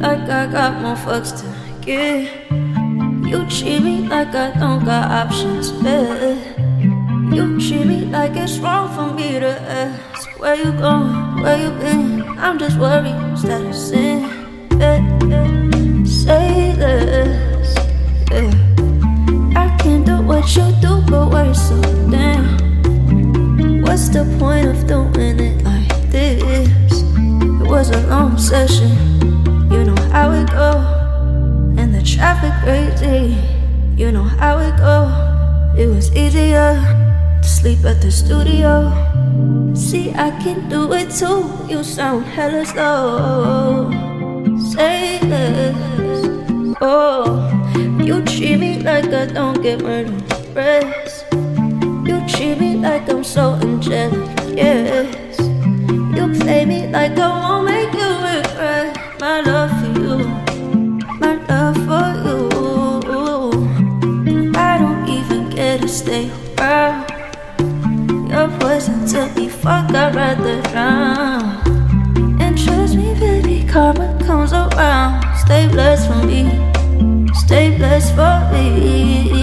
like I got more fucks to give. You treat me like I don't got options, yeah. You treat me like it's wrong for me to ask where you going, where you been. I'm just worried instead of sin, yeah. Say less, yeah. I can't do what you do, but we're so damn. What's the point of doing it like this? It was a long session, you know how it go. And the traffic crazy, you know how it go. It was easier to sleep at the studio. See, I can do it too, you sound hella slow. Say less, oh. You treat me like I don't get murdered rest. You treat me like I'm so angelic, yes. You play me like I won't make you regret my love for you, my love for you. I don't even get to stay around. Your poison to me, fuck, I'd rather drown. And trust me, baby, karma comes around. Stay blessed for me, stay blessed for me.